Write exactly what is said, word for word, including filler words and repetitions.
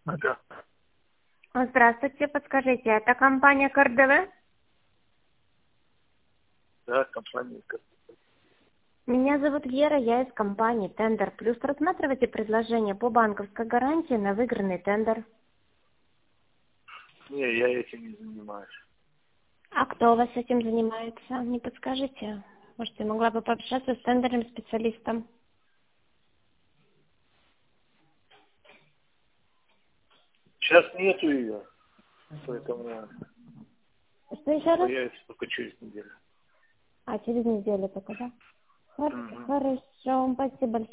Ага. Здравствуйте, подскажите, это компания КРДВ? Да, компания. Меня зовут Вера, я из компании Тендер Плюс. Рассматривайте предложение по банковской гарантии на выигранный тендер. Не, я этим не занимаюсь. А кто у вас этим занимается? Не подскажете? Может, я могла бы пообщаться с тендерным специалистом? Сейчас нету ее, поэтому Что еще раз? появится только через неделю. А, через неделю только, да? Хор- Мгм. Хорошо, спасибо большое.